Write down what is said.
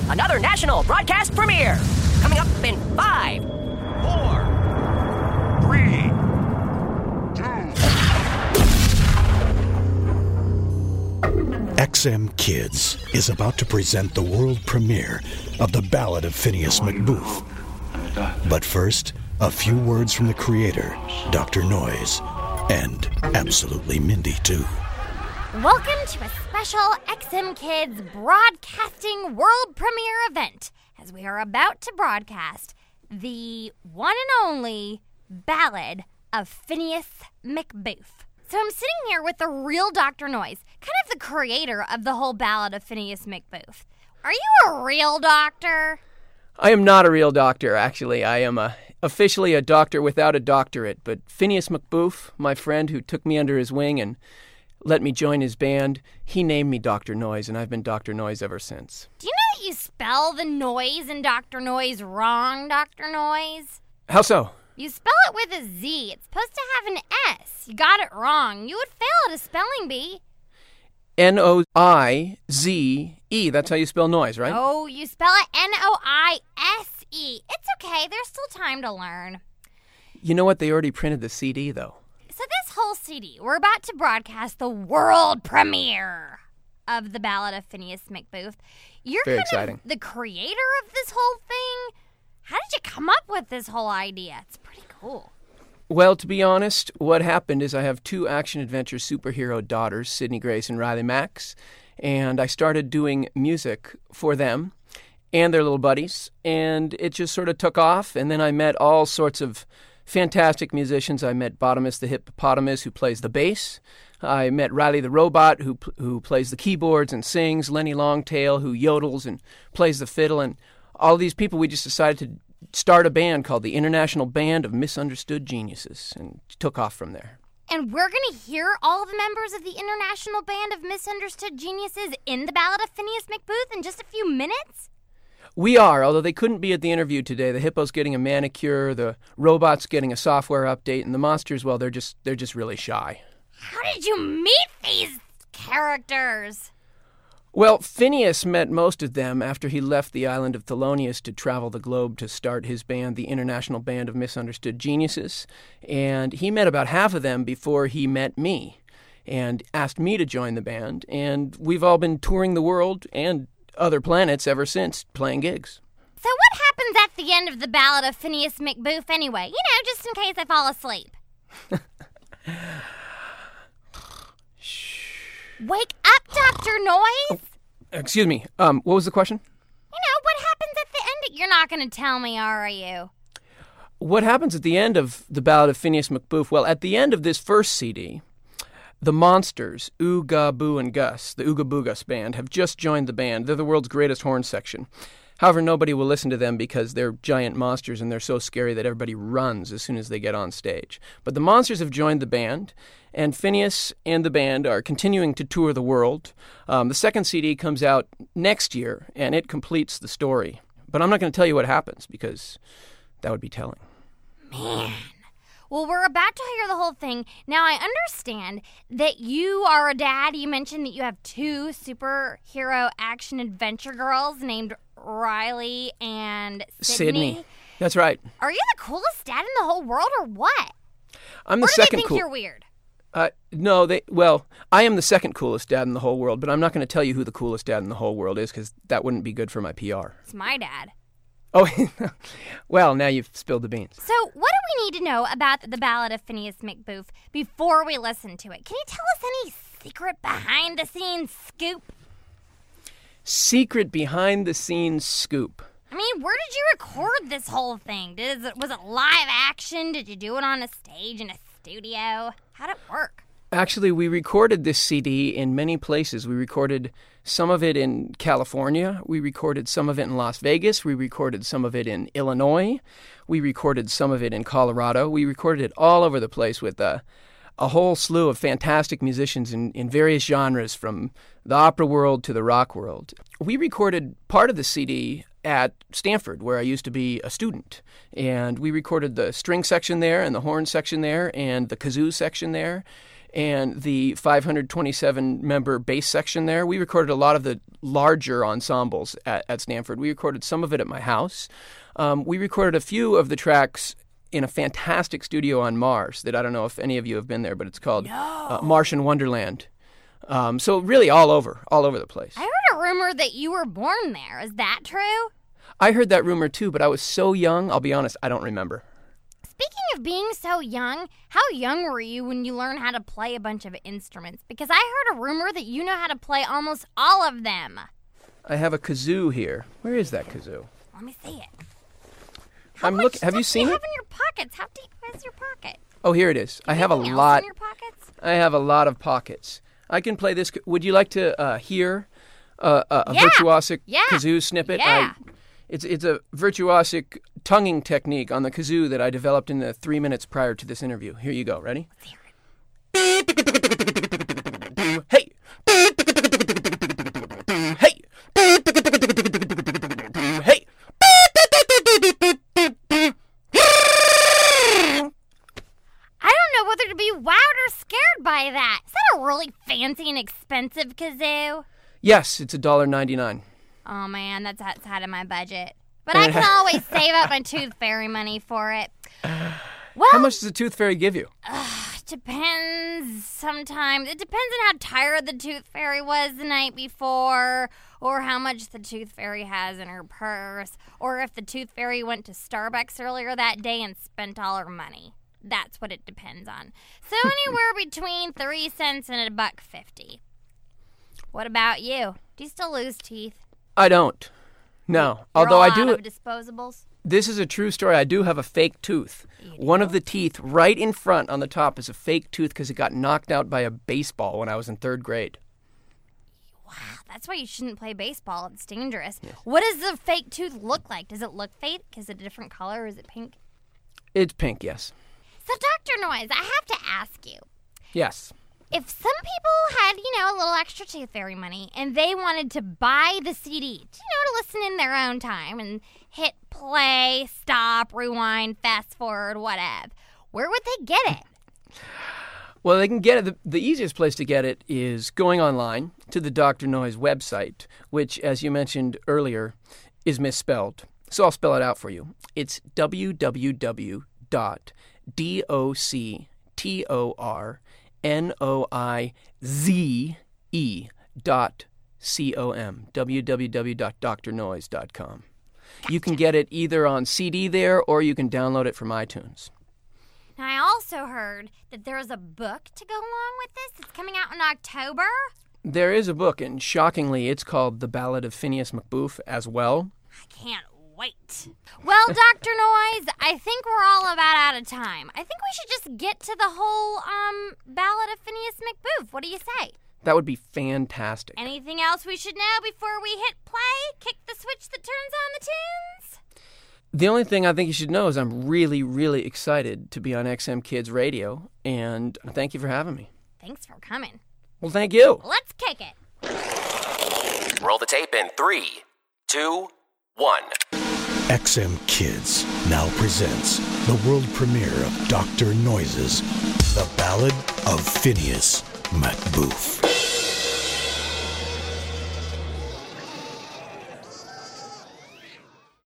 another national broadcast premiere. Coming up in 5, 4, 3, 2. XM Kids is about to present the world premiere of The Ballad of Phineas McBoof. But first, a few words from the creator, Dr. Noise, and absolutely Mindy, too. Welcome to a special XM Kids broadcasting world premiere event, as we are about to broadcast the one and only Ballad of Phineas McBoof. So I'm sitting here with the real Dr. Noise, kind of the creator of the whole Ballad of Phineas McBoof. Are you a real doctor? I am not a real doctor, actually. I am officially a doctor without a doctorate. But Phineas McBoof, my friend who took me under his wing and let me join his band, he named me Dr. Noise, and I've been Dr. Noise ever since. Do you know that you spell the noise in Dr. Noise wrong, Dr. Noise? How so? You spell it with a Z. It's supposed to have an S. You got it wrong. You would fail at a spelling bee. Noize. That's how you spell noise, right? Oh, you spell it Noise. It's okay. There's still time to learn. You know what? They already printed the CD, though. So this whole CD, we're about to broadcast the world premiere of The Ballad of Phineas McBoof. You're Very kind exciting. of the creator of this whole thing. How did you come up with this whole idea? It's pretty cool. Well, to be honest, what happened is I have two action-adventure superhero daughters, Sydney Grace and Riley Max, and I started doing music for them and their little buddies, and it just sort of took off, and then I met all sorts of fantastic musicians. I met Bottomus the Hippopotamus, who plays the bass. I met Riley the Robot, who plays the keyboards and sings. Lenny Longtail, who yodels and plays the fiddle. And all these people, we just decided to start a band called the International Band of Misunderstood Geniuses, and took off from there. And we're going to hear all the members of the International Band of Misunderstood Geniuses in The Ballad of Phineas McBoof in just a few minutes? We are, although they couldn't be at the interview today. The hippo's getting a manicure, the robot's getting a software update, and the monsters, well, they're just really shy. How did you meet these characters? Well, Phineas met most of them after he left the island of Thelonious to travel the globe to start his band, the International Band of Misunderstood Geniuses. And he met about half of them before he met me and asked me to join the band. And we've all been touring the world and other planets ever since, playing gigs. So what happens at the end of The Ballad of Phineas McBoof anyway? You know, just in case I fall asleep. Wake up, Dr. Noise! Oh, excuse me, what was the question? You know, what happens at the end? You're not going to tell me, are you? What happens at the end of The Ballad of Phineas McBoof? Well, at the end of this first CD, the Monsters, Ooga Boo and Gus, the Ooga Boogus band, have just joined the band. They're the world's greatest horn section. However, nobody will listen to them because they're giant monsters and they're so scary that everybody runs as soon as they get on stage. But the Monsters have joined the band, and Phineas and the band are continuing to tour the world. The second CD comes out next year, and it completes the story. But I'm not going to tell you what happens because that would be telling. Man. Well, we're about to hear the whole thing. Now, I understand that you are a dad. You mentioned that you have two superhero action-adventure girls named Riley and Sydney. That's right. Are you the coolest dad in the whole world or what? I'm the or do second they think you're weird? No, I am the second coolest dad in the whole world, but I'm not going to tell you who the coolest dad in the whole world is because that wouldn't be good for my PR. It's my dad. Oh, well, now you've spilled the beans. So what do we need to know about The Ballad of Phineas McBoof before we listen to it? Can you tell us any secret behind-the-scenes scoop? Secret behind-the-scenes scoop. I mean, where did you record this whole thing? Was it live action? Did you do it on a stage in a studio? How'd it work? Actually, we recorded this CD in many places. We recorded some of it in California. We recorded some of it in Las Vegas. We recorded some of it in Illinois. We recorded some of it in Colorado. We recorded it all over the place with a whole slew of fantastic musicians in various genres, from the opera world to the rock world. We recorded part of the CD at Stanford, where I used to be a student. And we recorded the string section there and the horn section there and the kazoo section there. and the 527-member bass section there. We recorded a lot of the larger ensembles at Stanford. We recorded some of it at my house. We recorded a few of the tracks in a fantastic studio on Mars that I don't know if any of you have been there, but it's called Martian Wonderland. So really all over the place. I heard a rumor that you were born there. Is that true? I heard that rumor too, but I was so young, I'll be honest, I don't remember. Speaking of being so young, how young were you when you learned how to play a bunch of instruments? Because I heard a rumor that you know how to play almost all of them. I have a kazoo here. Where is that kazoo? Let me see it. I'm looking. Have you seen do you it? have in your pockets? How deep is your pocket? Oh, here it is. I have a Anything lot. else in your pockets? I have a lot of pockets. I can play this. Would you like to hear a virtuosic kazoo snippet? Yeah. It's a virtuosic tonguing technique on the kazoo that I developed in the 3 minutes prior to this interview. Here you go. Ready? Let's hear it. Hey! Hey! Hey! I don't know whether to be wowed or scared by that. Is that a really fancy and expensive kazoo? Yes, it's $1.99. Oh, man, that's outside of my budget. But I can always save up my Tooth Fairy money for it. Well, How much does the Tooth Fairy give you? It depends sometimes. It depends on how tired the Tooth Fairy was the night before, or how much the Tooth Fairy has in her purse, or if the Tooth Fairy went to Starbucks earlier that day and spent all her money. That's what it depends on. So anywhere between 3 cents and $1.50. What about you? Do you still lose teeth? I don't. No. You're Although all I out do. of disposables? This is a true story. I do have a fake tooth. One of the teeth right in front on the top is a fake tooth because it got knocked out by a baseball when I was in 3rd grade. Wow, that's why you shouldn't play baseball. It's dangerous. Yes. What does the fake tooth look like? Does it look fake? Is it a different color or is it pink? It's pink, yes. So, Dr. Noise, I have to ask you. Yes. If some people had, a little extra Tooth Fairy money and they wanted to buy the CD, to listen in their own time and hit play, stop, rewind, fast forward, whatever, where would they get it? Well, they can get it. The easiest place to get it is going online to the Dr. Noise website, which, as you mentioned earlier, is misspelled. So I'll spell it out for you. It's www.doctornoize.com. www.drnoise.com. You can get it either on CD there or you can download it from iTunes. Now, I also heard that there's a book to go along with this. It's coming out in October. There is a book, and shockingly, it's called The Ballad of Phineas McBoof as well. I can't wait. Well, Dr. Noise, I think we're all about out of time. I think we should just get to the whole Ballad of Phineas McBoof. What do you say? That would be fantastic. Anything else we should know before we hit play? Kick the switch that turns on the tunes? The only thing I think you should know is I'm really, really excited to be on XM Kids Radio, and thank you for having me. Thanks for coming. Well, thank you. Let's kick it. Roll the tape in 3, 2, 1. XM Kids now presents the world premiere of Dr. Noise's The Ballad of Phineas McBoof.